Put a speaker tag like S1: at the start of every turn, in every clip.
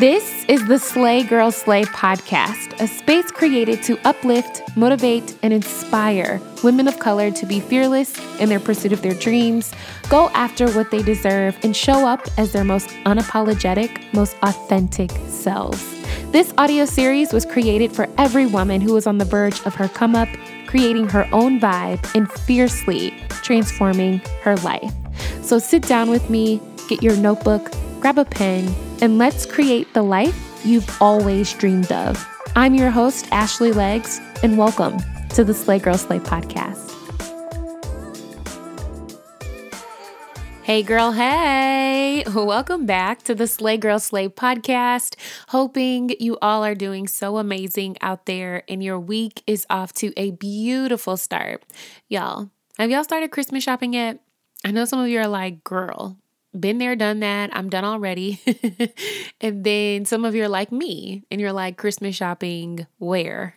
S1: This is the Slay Girl Slay podcast, a space created to uplift, motivate, and inspire women of color to be fearless in their pursuit of their dreams, go after what they deserve, and show up as their most unapologetic, most authentic selves. This audio series was created for every woman who is on the verge of her come up, creating her own vibe, and fiercely transforming her life. So sit down with me, get your notebook, grab a pen, and let's create the life you've always dreamed of. I'm your host, Ashley Leggs, and welcome to the Slay Girl Slay podcast. Hey girl, hey! Welcome back to the Slay Girl Slay podcast. Hoping you all are doing so amazing out there and your week is off to a beautiful start. Y'all, have y'all started Christmas shopping yet? I know some of you are like, girl, been there, done that. I'm done already. And then some of you are like me and you're like, Christmas shopping where?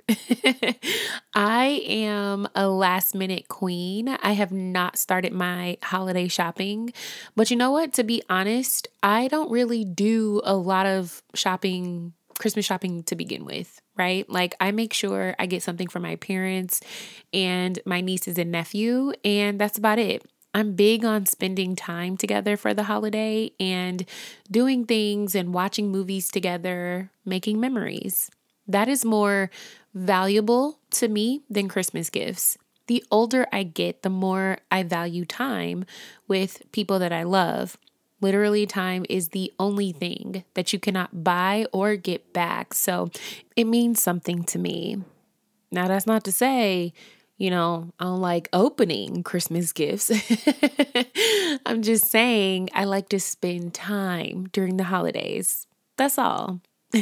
S1: I am a last minute queen. I have not started my holiday shopping, but you know what? To be honest, I don't really do a lot of shopping, Christmas shopping to begin with, right? Like I make sure I get something for my parents and my nieces and nephew, and that's about it. I'm big on spending time together for the holiday and doing things and watching movies together, making memories. That is more valuable to me than Christmas gifts. The older I get, the more I value time with people that I love. Literally, time is the only thing that you cannot buy or get back. So it means something to me. Now, that's not to say, I don't like opening Christmas gifts. I'm just saying I like to spend time during the holidays. That's all.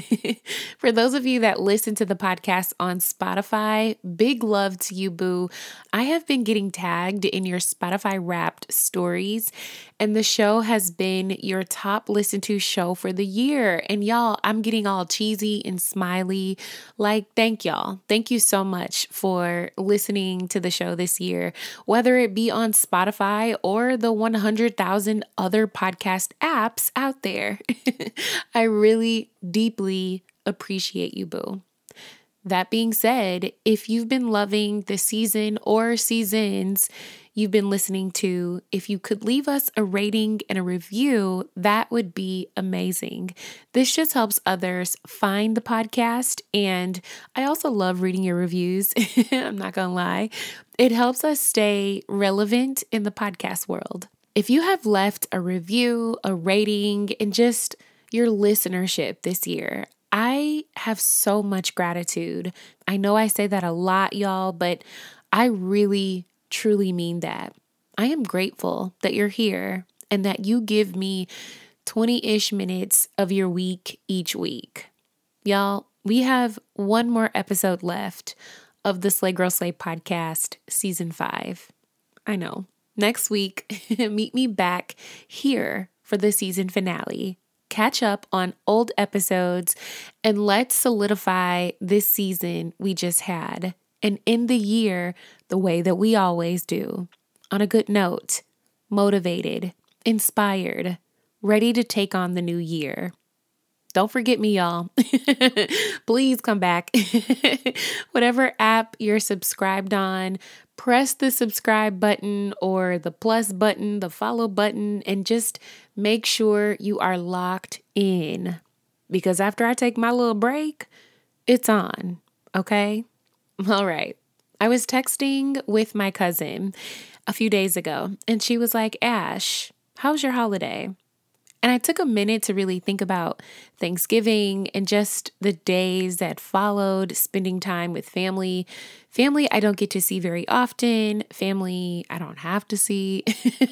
S1: For those of you that listen to the podcast on Spotify, big love to you, boo. I have been getting tagged in your Spotify Wrapped stories, and the show has been your top listened to show for the year. And y'all, I'm getting all cheesy and smiley. Like, thank y'all. Thank you so much for listening to the show this year, whether it be on Spotify or the 100,000 other podcast apps out there. I really deeply appreciate you, boo. That being said, if you've been loving the season or seasons you've been listening to, if you could leave us a rating and a review, that would be amazing. This just helps others find the podcast. And I also love reading your reviews. I'm not going to lie. It helps us stay relevant in the podcast world. If you have left a review, a rating, and just your listenership this year, I have so much gratitude. I know I say that a lot, y'all, but I really, truly mean that. I am grateful that you're here and that you give me 20-ish minutes of your week each week. Y'all, we have one more episode left of the Slay Girl Slay podcast, season 5. I know. Next week, meet me back here for the season finale. Catch up on old episodes, and let's solidify this season we just had and end the year the way that we always do. On a good note, motivated, inspired, ready to take on the new year. Don't forget me, y'all. Please come back. Whatever app you're subscribed on, press the subscribe button or the plus button, the follow button, and just make sure you are locked in. Because after I take my little break, it's on. Okay? All right. I was texting with my cousin a few days ago, and she was like, Ash, how's your holiday? And I took a minute to really think about Thanksgiving and just the days that followed, spending time with family. Family I don't get to see very often. Family I don't have to see.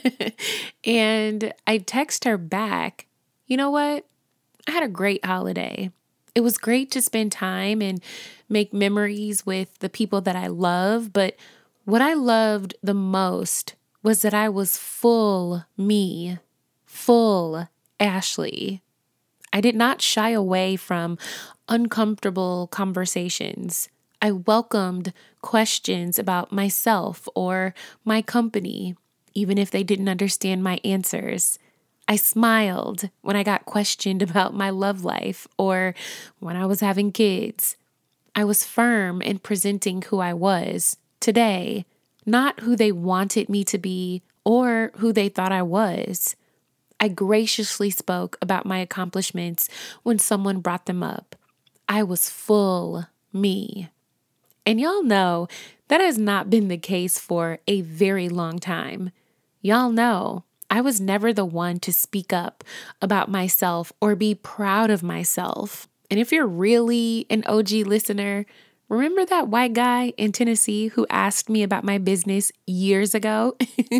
S1: And I text her back, you know what? I had a great holiday. It was great to spend time and make memories with the people that I love. But what I loved the most was that I was full me, full Ashley. I did not shy away from uncomfortable conversations. I welcomed questions about myself or my company, even if they didn't understand my answers. I smiled when I got questioned about my love life or when I was having kids. I was firm in presenting who I was today, not who they wanted me to be or who they thought I was. I graciously spoke about my accomplishments when someone brought them up. I was full me. And y'all know that has not been the case for a very long time. Y'all know I was never the one to speak up about myself or be proud of myself. And if you're really an OG listener, remember that white guy in Tennessee who asked me about my business years ago?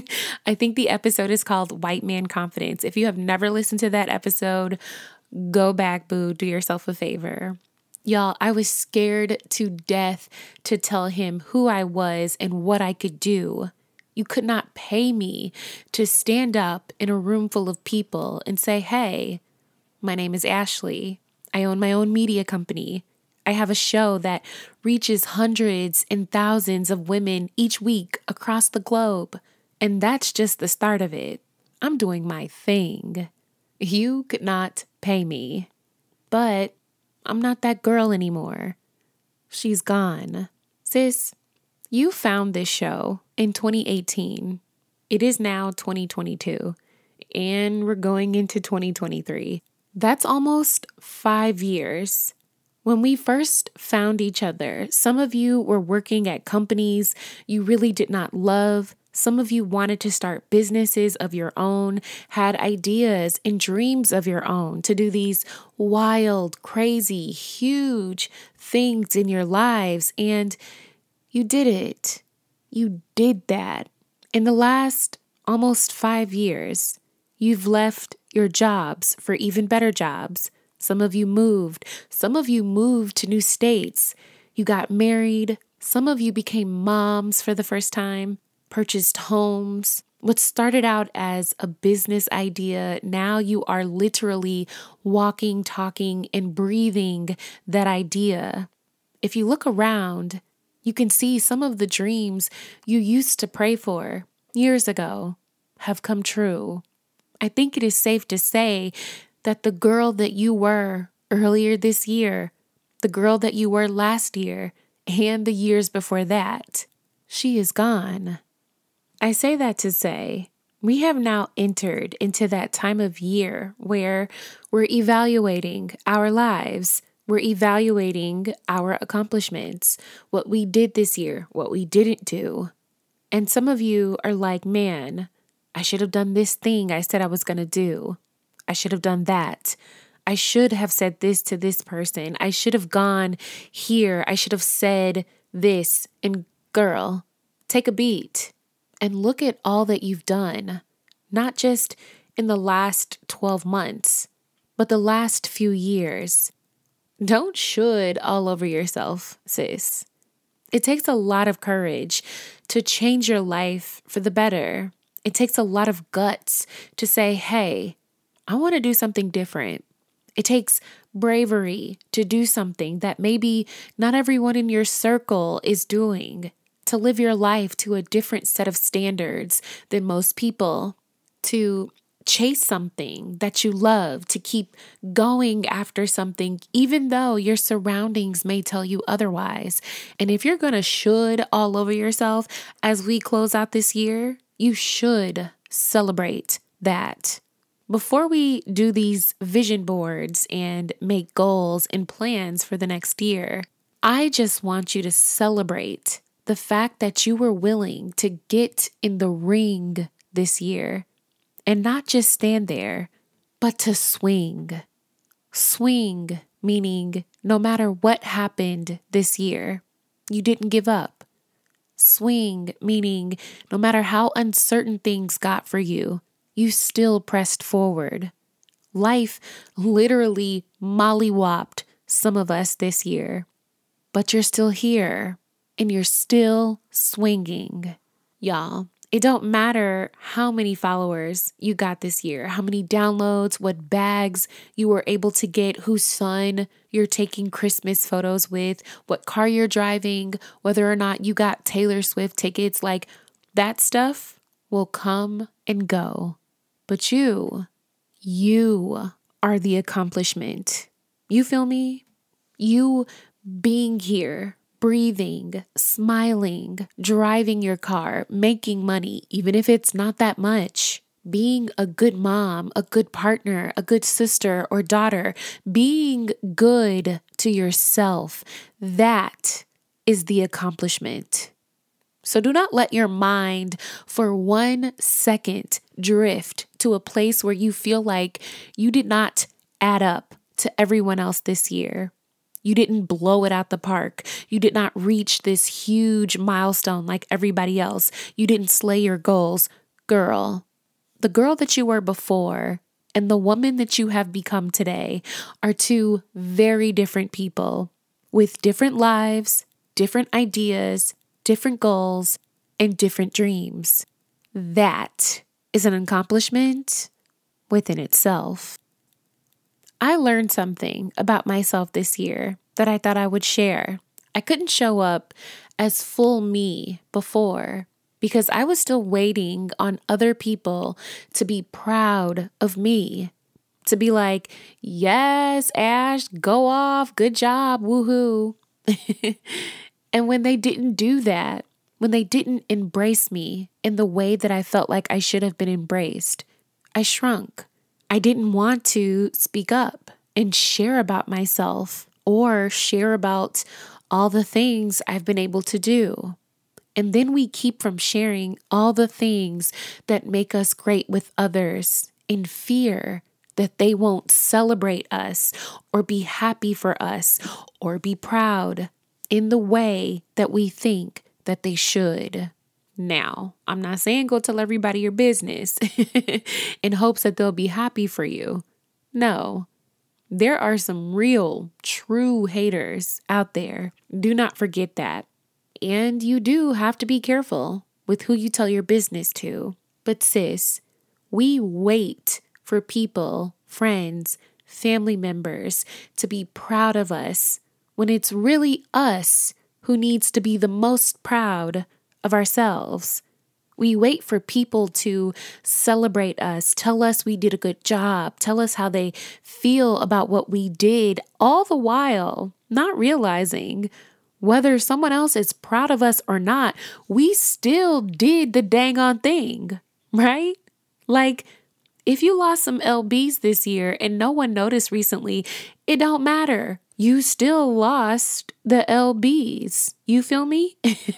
S1: I think the episode is called White Man Confidence. If you have never listened to that episode, go back, boo, do yourself a favor. Y'all, I was scared to death to tell him who I was and what I could do. You could not pay me to stand up in a room full of people and say, hey, my name is Ashley. I own my own media company. I have a show that reaches hundreds and thousands of women each week across the globe. And that's just the start of it. I'm doing my thing. You could not pay me. But I'm not that girl anymore. She's gone. Sis, you found this show in 2018. It is now 2022, and we're going into 2023. That's almost 5 years. When we first found each other, some of you were working at companies you really did not love. Some of you wanted to start businesses of your own, had ideas and dreams of your own to do these wild, crazy, huge things in your lives. And you did it. You did that. In the last almost 5 years, you've left your jobs for even better jobs. Some of you moved. Some of you moved to new states. You got married. Some of you became moms for the first time, purchased homes. What started out as a business idea, now you are literally walking, talking, and breathing that idea. If you look around, you can see some of the dreams you used to pray for years ago have come true. I think it is safe to say that the girl that you were earlier this year, the girl that you were last year, and the years before that, she is gone. I say that to say we have now entered into that time of year where we're evaluating our lives. We're evaluating our accomplishments, what we did this year, what we didn't do. And some of you are like, man, I should have done this thing I said I was going to do. I should have done that. I should have said this to this person. I should have gone here. I should have said this. And girl, take a beat and look at all that you've done, not just in the last 12 months, but the last few years. Don't should all over yourself, sis. It takes a lot of courage to change your life for the better. It takes a lot of guts to say, hey, I want to do something different. It takes bravery to do something that maybe not everyone in your circle is doing, to live your life to a different set of standards than most people, to chase something that you love, to keep going after something, even though your surroundings may tell you otherwise. And if you're going to should all over yourself as we close out this year, you should celebrate that. Before we do these vision boards and make goals and plans for the next year, I just want you to celebrate the fact that you were willing to get in the ring this year and not just stand there, but to swing. Swing, meaning no matter what happened this year, you didn't give up. Swing, meaning no matter how uncertain things got for you, you still pressed forward. Life literally mollywopped some of us this year, but you're still here and you're still swinging. Y'all, it don't matter how many followers you got this year, how many downloads, what bags you were able to get, whose son you're taking Christmas photos with, what car you're driving, whether or not you got Taylor Swift tickets, like that stuff will come and go. But you You are the accomplishment. You feel me? You being here, breathing, smiling, driving your car, making money, even if it's not that much, being a good mom, a good partner, a good sister or daughter, being good to yourself, that is the accomplishment. So do not let your mind for 1 second drift to a place where you feel like you did not add up to everyone else this year. You didn't blow it out the park. You did not reach this huge milestone like everybody else. You didn't slay your goals. Girl, the girl that you were before and the woman that you have become today are two very different people with different lives, different ideas, different goals, and different dreams. That is an accomplishment within itself. I learned something about myself this year that I thought I would share. I couldn't show up as full me before because I was still waiting on other people to be proud of me, to be like, yes, Ash, go off, good job, woohoo. And when they didn't do that, when they didn't embrace me in the way that I felt like I should have been embraced, I shrunk. I didn't want to speak up and share about myself or share about all the things I've been able to do. And then we keep from sharing all the things that make us great with others in fear that they won't celebrate us or be happy for us or be proud in the way that we think that they should. Now, I'm not saying go tell everybody your business in hopes that they'll be happy for you. No, there are some real, true haters out there. Do not forget that. And you do have to be careful with who you tell your business to. But sis, we wait for people, friends, family members to be proud of us when it's really us who needs to be the most proud of ourselves. We wait for people to celebrate us, tell us we did a good job, tell us how they feel about what we did, all the while not realizing whether someone else is proud of us or not, we still did the dang on thing, right? Like, if you lost some LBs this year and no one noticed recently, it don't matter. You still lost the LBs. You feel me?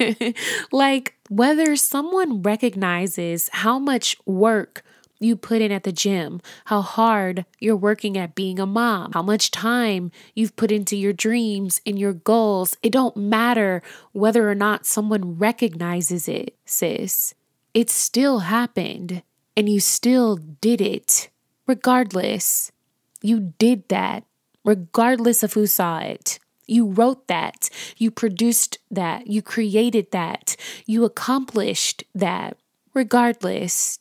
S1: Like, whether someone recognizes how much work you put in at the gym, how hard you're working at being a mom, how much time you've put into your dreams and your goals, it don't matter whether or not someone recognizes it, sis. It still happened and you still did it. Regardless, you did that. Regardless of who saw it. You wrote that. You produced that. You created that. You accomplished that. Regardless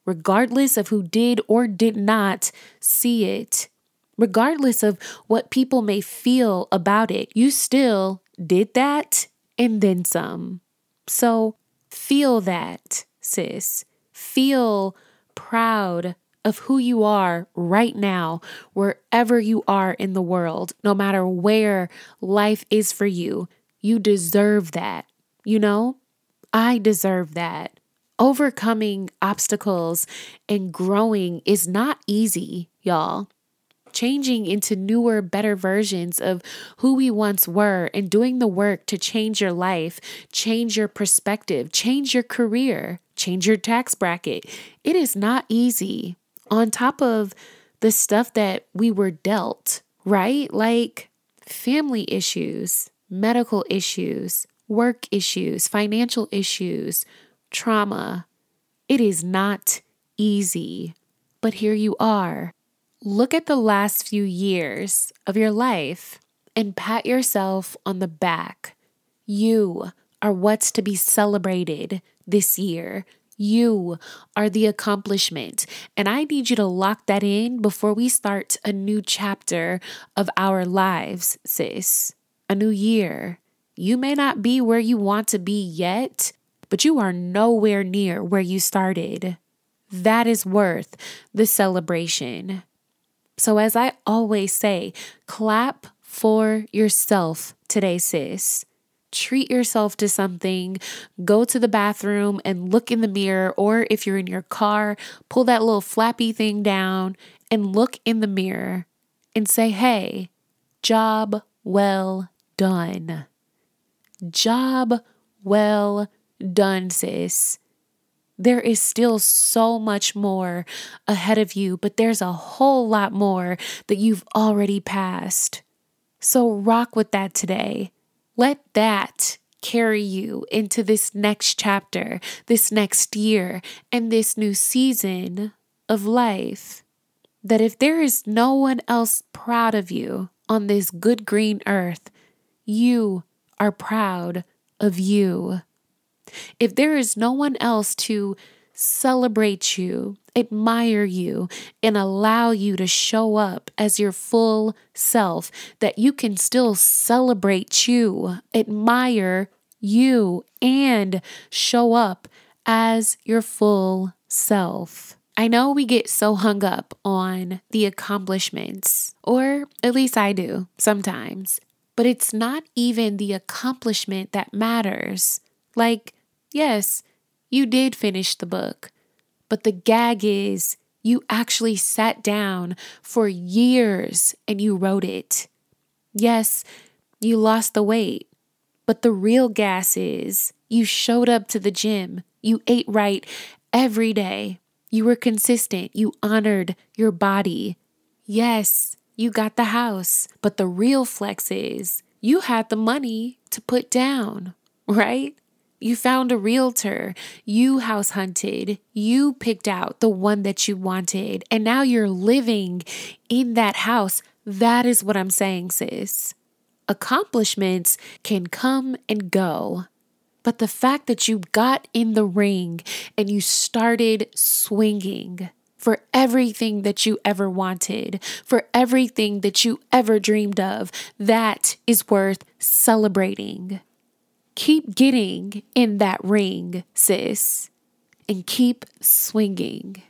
S1: of who did or did not see it. Regardless of what people may feel about it, you still did that and then some. So feel that, sis. Feel proud of who you are right now, wherever you are in the world, no matter where life is for you. You deserve that. You know, I deserve that. Overcoming obstacles and growing is not easy, y'all. Changing into newer, better versions of who we once were and doing the work to change your life, change your perspective, change your career, change your tax bracket. It is not easy. On top of the stuff that we were dealt, right? Like family issues, medical issues, work issues, financial issues, trauma. It is not easy, but here you are. Look at the last few years of your life and pat yourself on the back. You are what's to be celebrated this year. You are the accomplishment. And I need you to lock that in before we start a new chapter of our lives, sis. A new year. You may not be where you want to be yet, but you are nowhere near where you started. that is worth the celebration. So as I always say, clap for yourself today, sis. Treat yourself to something. Go to the bathroom and look in the mirror, or if you're in your car, pull that little flappy thing down and look in the mirror and say, hey, job well done. Job well done, sis. There is still so much more ahead of you, but there's a whole lot more that you've already passed. So rock with that today. Let that carry you into this next chapter, this next year, and this new season of life. That if there is no one else proud of you on this good green earth, you are proud of you. If there is no one else to celebrate you, admire you, and allow you to show up as your full self, that you can still celebrate you, admire you, and show up as your full self. I know we get so hung up on the accomplishments, or at least I do sometimes, but it's not even the accomplishment that matters. Like, yes, you did finish the book, but the gag is you actually sat down for years and you wrote it. Yes, you lost the weight, but the real gas is you showed up to the gym, you ate right every day, you were consistent, you honored your body. Yes, you got the house, but the real flex is you had the money to put down, right? You found a realtor, you house hunted, you picked out the one that you wanted, and now you're living in that house. That is what I'm saying, sis. Accomplishments can come and go, but the fact that you got in the ring and you started swinging for everything that you ever wanted, for everything that you ever dreamed of, that is worth celebrating. Keep getting in that ring, sis, and keep swinging.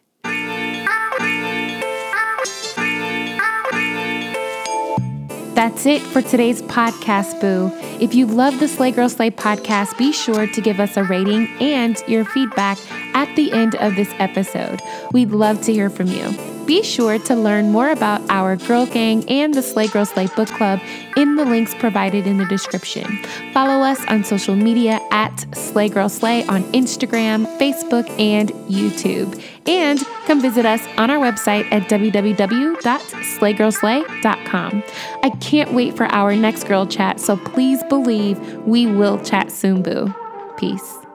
S1: That's it for today's podcast, boo. If you love the Slay Girl Slay podcast, be sure to give us a rating and your feedback at the end of this episode. We'd love to hear from you. Be sure to learn more about our Girl Gang and the Slay Girl Slay Book Club in the links provided in the description. Follow us on social media at Slay Girl Slay on Instagram, Facebook, and YouTube. And come visit us on our website at www.slaygirlslay.com. I can't wait for our next girl chat, so please believe we will chat soon, boo. Peace.